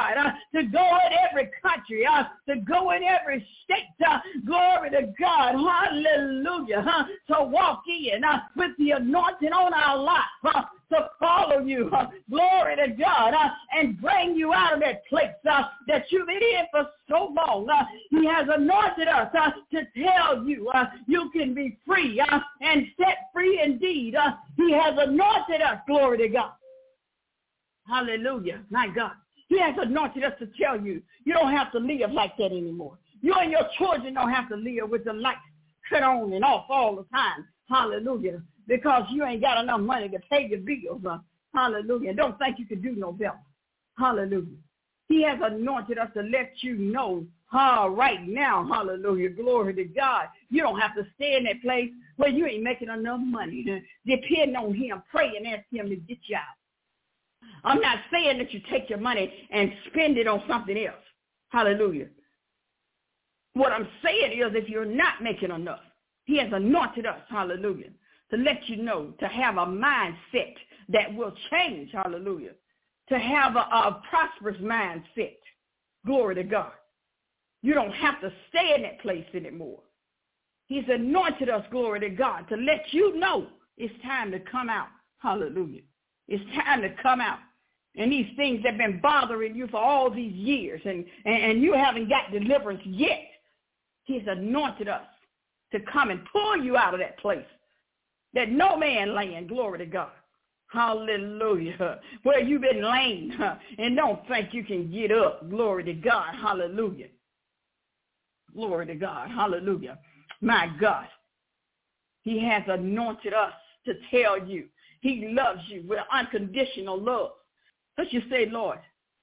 to go in every country, to go in every state. Glory to God. Hallelujah. To walk in with the anointing on our life. To follow you, glory to God, and bring you out of that place that you've been in for so long. He has anointed us to tell you you can be free and set free indeed. He has anointed us, glory to God. Hallelujah, my God. He has anointed us to tell you you don't have to live like that anymore. You and your children don't have to live with the lights cut on and off all the time. Hallelujah. Because you ain't got enough money to pay your bills. Hallelujah. Don't think you can do no better. Hallelujah. He has anointed us to let you know right now. Hallelujah. Glory to God. You don't have to stay in that place where you ain't making enough money. Depend on him. Pray and ask him to get you out. I'm not saying that you take your money and spend it on something else. Hallelujah. What I'm saying is, if you're not making enough, he has anointed us, hallelujah, to let you know, to have a mindset that will change, hallelujah, to have a prosperous mindset. Glory to God. You don't have to stay in that place anymore. He's anointed us, glory to God, to let you know it's time to come out. Hallelujah. It's time to come out. And these things have been bothering you for all these years, and you haven't got deliverance yet. He's anointed us to come and pull you out of that place that no man land, glory to God. Hallelujah. Where you've been laying and don't think you can get up, glory to God. Hallelujah. Glory to God. Hallelujah. My God. He has anointed us to tell you he loves you with unconditional love. But you say, Lord,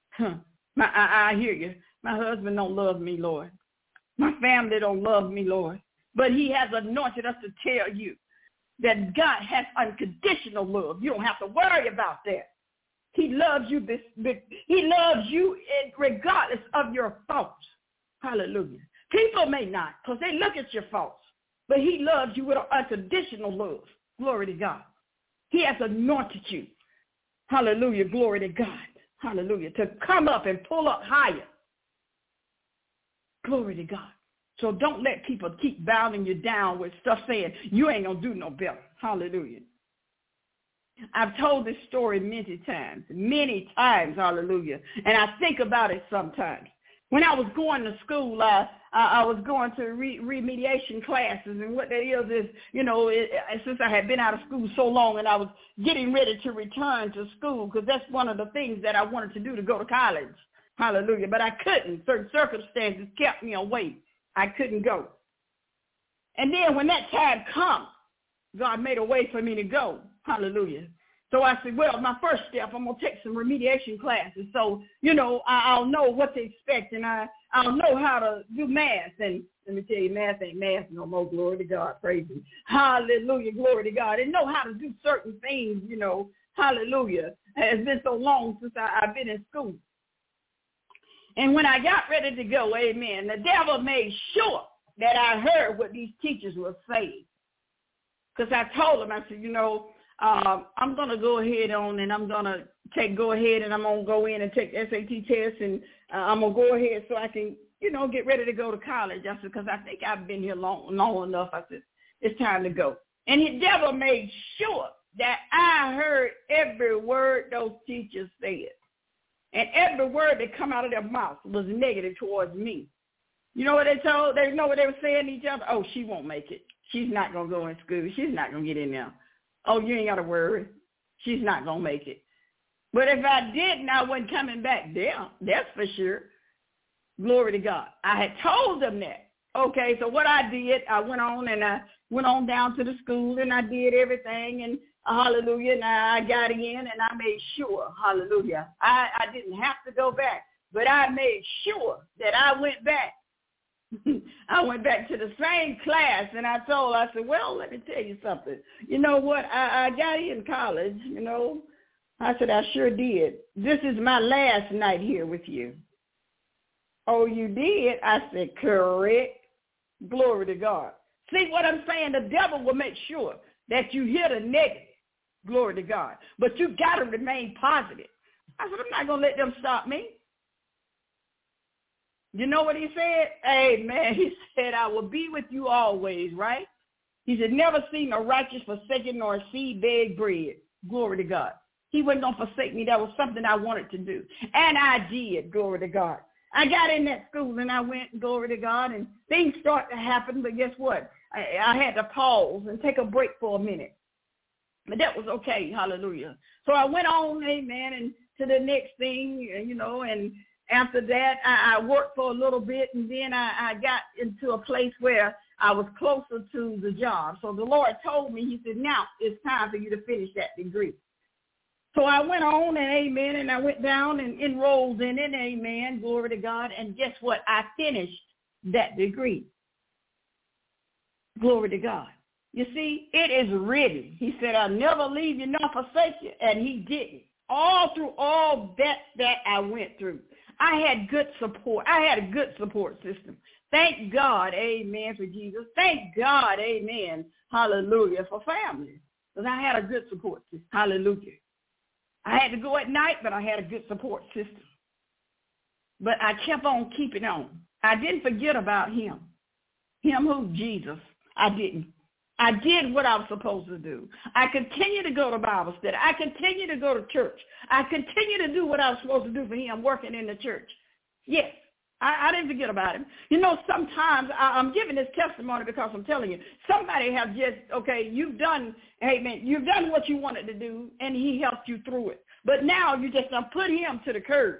I hear you. My husband don't love me, Lord. My family don't love me, Lord. But he has anointed us to tell you that God has unconditional love. You don't have to worry about that. He loves you. He loves you regardless of your faults. Hallelujah. People may not, because they look at your faults. But he loves you with an unconditional love. Glory to God. He has anointed you. Hallelujah. Glory to God. Hallelujah. To come up and pull up higher. Glory to God. So don't let people keep bowing you down with stuff saying you ain't going to do no better. Hallelujah. I've told this story many times, hallelujah. And I think about it sometimes. When I was going to school, I was going to remediation classes, and what that is, you know, since I had been out of school so long and I was getting ready to return to school, because that's one of the things that I wanted to do, to go to college. Hallelujah. But I couldn't. Certain circumstances kept me away. I couldn't go. And then when that time comes, God made a way for me to go. Hallelujah. So I said, well, my first step, I'm going to take some remediation classes. So, you know, I'll know what to expect, and I'll know how to do math. And let me tell you, math ain't math no more. Glory to God. Praise him. Hallelujah. Glory to God. And know how to do certain things, you know. Hallelujah. It's been so long since I've been in school. And when I got ready to go, amen, the devil made sure that I heard what these teachers were saying. Because I told them, I said, you know, I'm going to go ahead on, and I'm going to go ahead and I'm going to go in and take SAT tests, and I'm going to go ahead so I can, you know, get ready to go to college. I said, because I think I've been here long enough. I said, it's time to go. And the devil made sure that I heard every word those teachers said. And every word that come out of their mouth was negative towards me. You know what they told? They know what they were saying to each other? Oh, she won't make it. She's not going to go in school. She's not going to get in there. Oh, you ain't got to worry. She's not going to make it. But if I didn't, I wasn't coming back there. That's for sure. Glory to God. I had told them that. Okay, so what I did, I went on down to the school, and I did everything, and hallelujah, and I got in, and I made sure, hallelujah, I didn't have to go back, but I made sure that I went back. I went back to the same class, and I said, well, let me tell you something. You know what? I got in college, you know. I said, I sure did. This is my last night here with you. Oh, you did? I said, correct. Glory to God. See what I'm saying? The devil will make sure that you hear the negative. Glory to God. But you got to remain positive. I said, I'm not going to let them stop me. You know what he said? Amen. He said, I will be with you always, right? He said, never seen a righteous forsaken nor a seed beg bread. Glory to God. He wasn't going to forsake me. That was something I wanted to do. And I did. Glory to God. I got in that school, and I went, glory to God, and things start to happen. But guess what? I had to pause and take a break for a minute. But that was okay. Hallelujah. So I went on, amen, and to the next thing, you know, and after that, I worked for a little bit, and then I got into a place where I was closer to the job. So the Lord told me, he said, now it's time for you to finish that degree. So I went on, and amen, and I went down and enrolled in it, amen, glory to God. And guess what? I finished that degree. Glory to God. You see, it is written. He said, I'll never leave you nor forsake you, and he didn't. All through all that I went through, I had good support. I had a good support system. Thank God, amen, for Jesus. Thank God, amen, hallelujah, for family. Because I had a good support system. Hallelujah. I had to go at night, but I had a good support system. But I kept on keeping on. I didn't forget about him. Him who? Jesus. I didn't. I did what I was supposed to do. I continue to go to Bible study. I continue to go to church. I continue to do what I was supposed to do for him, working in the church. Yes, I didn't forget about him. You know, sometimes I'm giving this testimony because I'm telling you, somebody has just, okay, you've done what you wanted to do, and he helped you through it. But now you just done put him to the curb.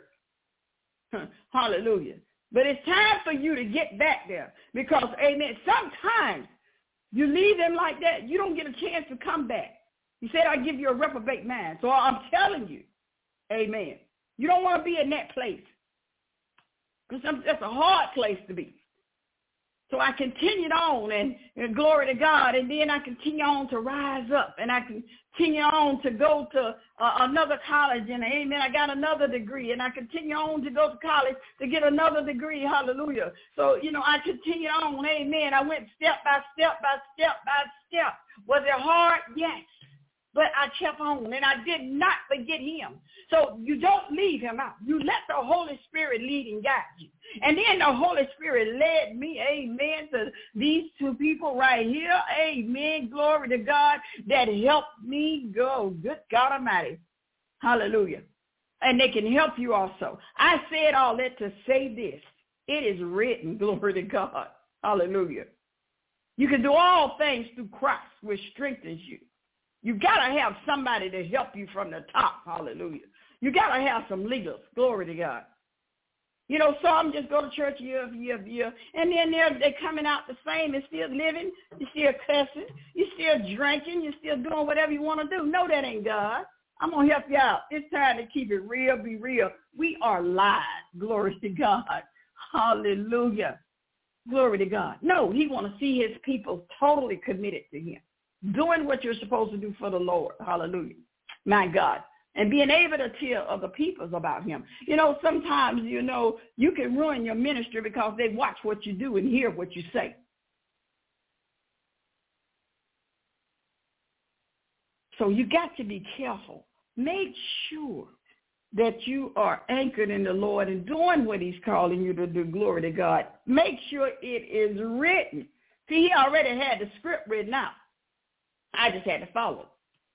Hallelujah. But it's time for you to get back there because, amen, sometimes you leave them like that, you don't get a chance to come back. He said, I give you a reprobate mind. So I'm telling you, amen, you don't want to be in that place because that's a hard place to be. So I continued on, and glory to God, and then I continue on to rise up, and I continue on to go to another college, and amen, I got another degree, and I continue on to go to college to get another degree, hallelujah. So, you know, I continue on, amen. I went step by step by step by step. Was it hard? Yes. But I kept on, and I did not forget him. So you don't leave him out. You let the Holy Spirit lead and guide you. And then the Holy Spirit led me, amen, to these two people right here, amen, glory to God, that helped me go. Good God Almighty. Hallelujah. And they can help you also. I said all that to say this. It is written, glory to God. Hallelujah. You can do all things through Christ, which strengthens you. You got to have somebody to help you from the top. Hallelujah. You got to have some leaders. Glory to God. You know, some just go to church year after year after year, and then they're coming out the same and still living. You're still cussing. You're still drinking. You're still doing whatever you want to do. No, that ain't God. I'm going to help you out. It's time to keep it real, be real. We are live. Glory to God. Hallelujah. Glory to God. No, he want to see his people totally committed to him, doing what you're supposed to do for the Lord. Hallelujah. My God. And being able to tell other people about him. You know, sometimes, you know, you can ruin your ministry because they watch what you do and hear what you say. So you got to be careful. Make sure that you are anchored in the Lord and doing what he's calling you to do. Glory to God. Make sure it is written. See, he already had the script written out. I just had to follow.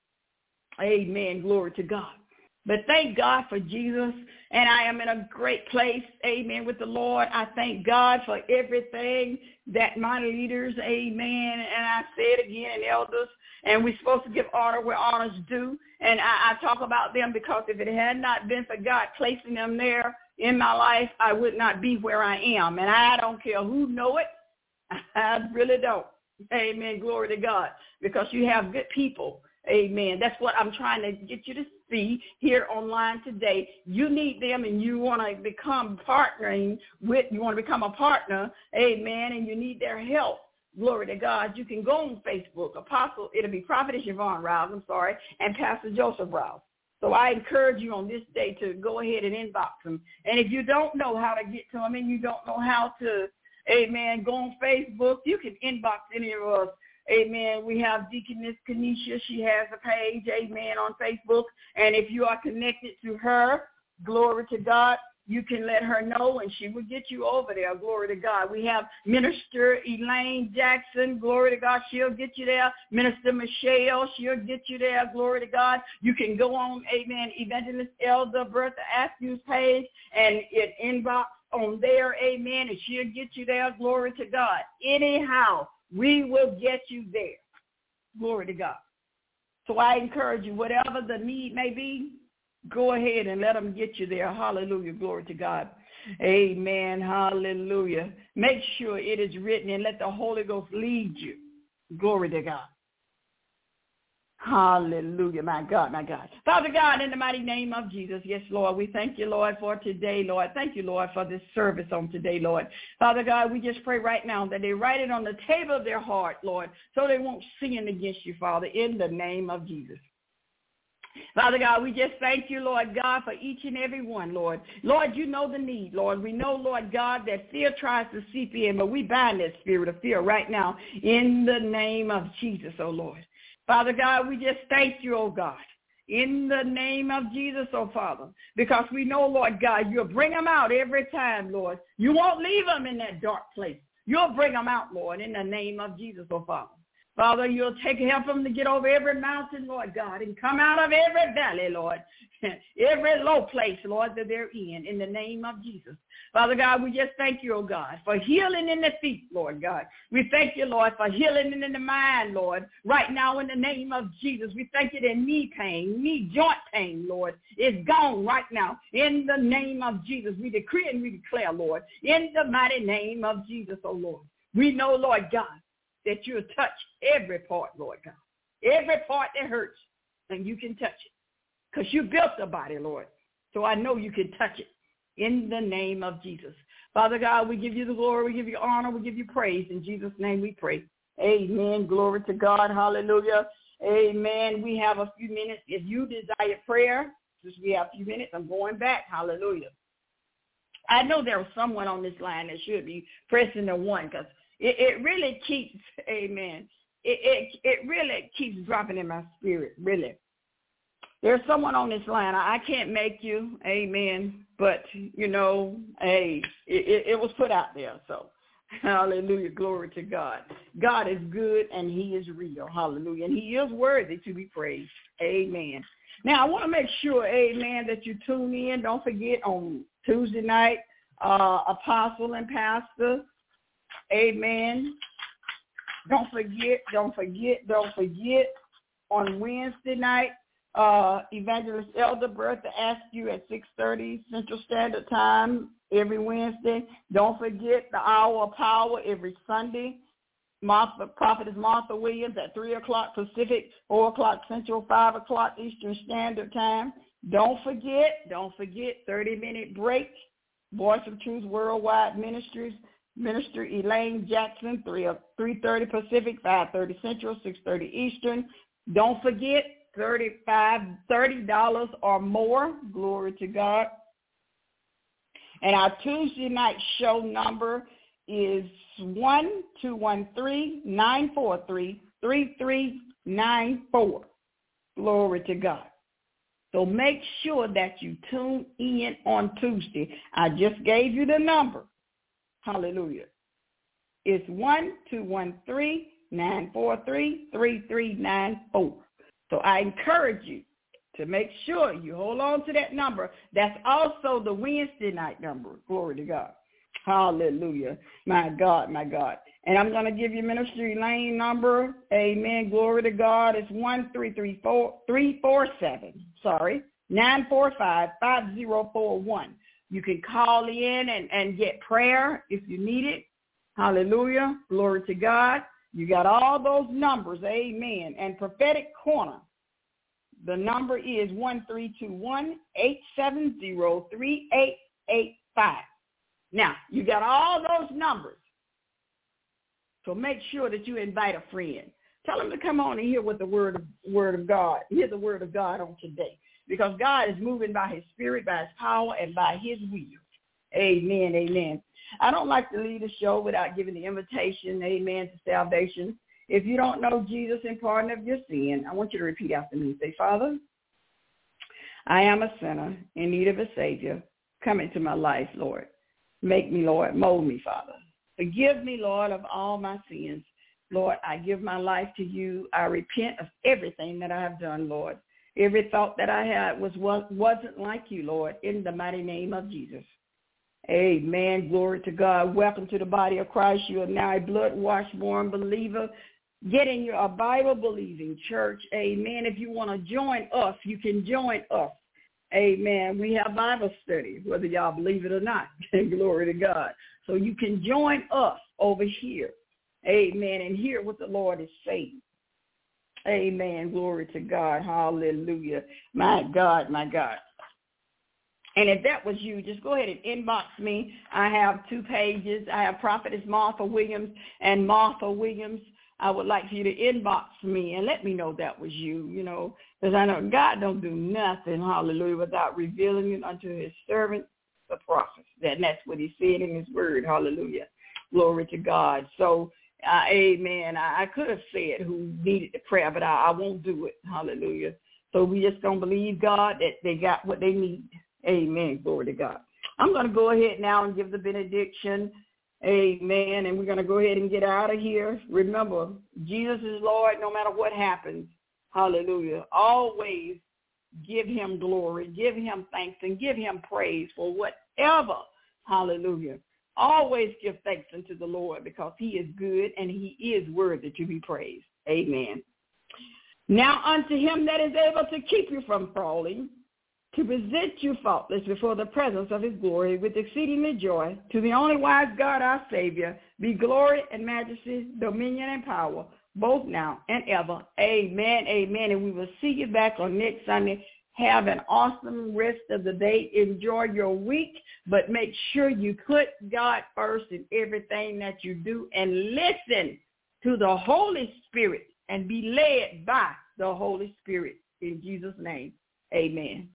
Amen. Glory to God. But thank God for Jesus, and I am in a great place, amen, with the Lord. I thank God for everything that my leaders, amen, and I say it again, and elders, and we're supposed to give honor where honor's due, and I talk about them because if it had not been for God placing them there in my life, I would not be where I am, and I don't care who know it. I really don't. Amen. Glory to God. Because you have good people. Amen. That's what I'm trying to get you to see here online today. You need them, and you want to become partnering with, you want to become a partner. Amen. And you need their help. Glory to God. You can go on Facebook. Apostle, it'll be Prophetess Yvonne Rouse, and Pastor Joseph Rouse. So I encourage you on this day to go ahead and inbox them. And if you don't know how to get to them and you don't know how to, amen, go on Facebook, you can inbox any of us. Amen. We have Deaconess Kenesha. She has a page, amen, on Facebook. And if you are connected to her, glory to God, you can let her know, and she will get you over there. Glory to God. We have Minister Elaine Jackson. Glory to God. She'll get you there. Minister Michelle, she'll get you there. Glory to God. You can go on, amen, Evangelist Elder Bertha Askews page and it inbox on there, amen, and she'll get you there. Glory to God. Anyhow, we will get you there. Glory to God. So I encourage you, whatever the need may be, go ahead and let them get you there. Hallelujah. Glory to God. Amen. Hallelujah. Make sure it is written and let the Holy Ghost lead you. Glory to God. Hallelujah. My God, my God. Father God, in the mighty name of Jesus, yes, Lord, we thank you, Lord, for today, Lord. Thank you, Lord, for this service on today, Lord. Father God, we just pray right now that they write it on the table of their heart, Lord, so they won't sin against you, Father, in the name of Jesus. Father God, we just thank you, Lord God, for each and every one, Lord. Lord, you know the need, Lord. We know, Lord God, that fear tries to seep in, but we bind that spirit of fear right now in the name of Jesus, oh Lord. Father God, we just thank you, oh God, in the name of Jesus, oh Father, because we know, Lord God, you'll bring them out every time, Lord. You won't leave them in that dark place. You'll bring them out, Lord, in the name of Jesus, oh Father. Father, you'll help them to get over every mountain, Lord God, and come out of every valley, Lord, every low place, Lord, that they're in the name of Jesus. Father God, we just thank you, oh God, for healing in the feet, Lord God. We thank you, Lord, for healing in the mind, Lord, right now in the name of Jesus. We thank you that knee pain, knee joint pain, Lord, is gone right now in the name of Jesus. We decree and we declare, Lord, in the mighty name of Jesus, oh Lord. We know, Lord God, that you'll touch every part, Lord God, every part that hurts, and you can touch it because you built the body, Lord. So I know you can touch it in the name of Jesus. Father God, we give you the glory, we give you honor, we give you praise. In Jesus' name we pray. Amen. Glory to God. Hallelujah. Amen. We have a few minutes. If you desire prayer, since we have a few minutes, I'm going back. Hallelujah. I know there was someone on this line that should be pressing the one because it really keeps, amen, it really keeps dropping in my spirit, really. There's someone on this line. I can't make you, amen, but, you know, hey, it was put out there, so hallelujah, glory to God. God is good, and he is real, hallelujah, and he is worthy to be praised, amen. Now, I want to make sure, amen, that you tune in. Don't forget on Tuesday night, Apostle and Pastor, amen. Don't forget on Wednesday night, Evangelist Elder Bertha asks you at 6:30 Central Standard Time every Wednesday. Don't forget the Hour of Power every Sunday. Prophetess Martha Williams at 3 o'clock Pacific, 4 o'clock Central, 5 o'clock Eastern Standard Time. Don't forget, 30-minute break. Voice of Truth Worldwide Ministries. Minister Elaine Jackson, 3:30 Pacific, 5:30 Central, 6:30 Eastern. Don't forget, $30 or more. Glory to God. And our Tuesday night show number is 1-213-943-3394. Glory to God. So make sure that you tune in on Tuesday. I just gave you the number. Hallelujah. It's 1-213-943-3394. So I encourage you to make sure you hold on to that number. That's also the Wednesday night number. Glory to God. Hallelujah. My God, my God. And I'm going to give you Minister Elaine number. Amen. Glory to God. It's 945-5041. You can call in and get prayer if you need it. Hallelujah. Glory to God. You got all those numbers. Amen. And Prophetic Corner, the number is 1321-870-3885. Now, you got all those numbers. So make sure that you invite a friend. Tell them to come on and hear what the word of God, hear the word of God on today. Because God is moving by his spirit, by his power, and by his will. Amen, amen. I don't like to leave the show without giving the invitation, amen, to salvation. If you don't know Jesus and pardon of your sin, I want you to repeat after me. Say, Father, I am a sinner in need of a Savior. Come into my life, Lord. Make me, Lord. Mold me, Father. Forgive me, Lord, of all my sins. Lord, I give my life to you. I repent of everything that I have done, Lord. Every thought that I had wasn't like you, Lord, in the mighty name of Jesus. Amen. Glory to God. Welcome to the body of Christ. You are now a blood-washed, born believer. Get in a Bible-believing church. Amen. If you want to join us, you can join us. Amen. We have Bible study, whether y'all believe it or not. Glory to God. So you can join us over here. Amen. And hear what the Lord is saying. Amen. Glory to God. Hallelujah. My God, my God. And if that was you, just go ahead and inbox me. I have 2 pages. I have Prophetess Martha Williams and Martha Williams. I would like for you to inbox me and let me know that was you, because I know God don't do nothing, hallelujah, without revealing it unto his servants, the prophets. That's what he said in his word, hallelujah. Glory to God. So, amen. I could have said who needed the prayer, but I won't do it, hallelujah. So we just don't believe God that they got what they need. Amen. Glory to God. I'm going to go ahead now and give the benediction. Amen. And we're going to go ahead and get out of here. Remember, Jesus is Lord no matter what happens. Hallelujah. Always give him glory, give him thanks, and give him praise for whatever. Hallelujah. Always give thanks unto the Lord because he is good and he is worthy to be praised. Amen. Now unto him that is able to keep you from falling, to present you faultless before the presence of his glory with exceedingly joy, to the only wise God our Savior, be glory and majesty, dominion and power, both now and ever. Amen, amen. And we will see you back on next Sunday. Have an awesome rest of the day. Enjoy your week, but make sure you put God first in everything that you do and listen to the Holy Spirit and be led by the Holy Spirit. In Jesus' name, amen.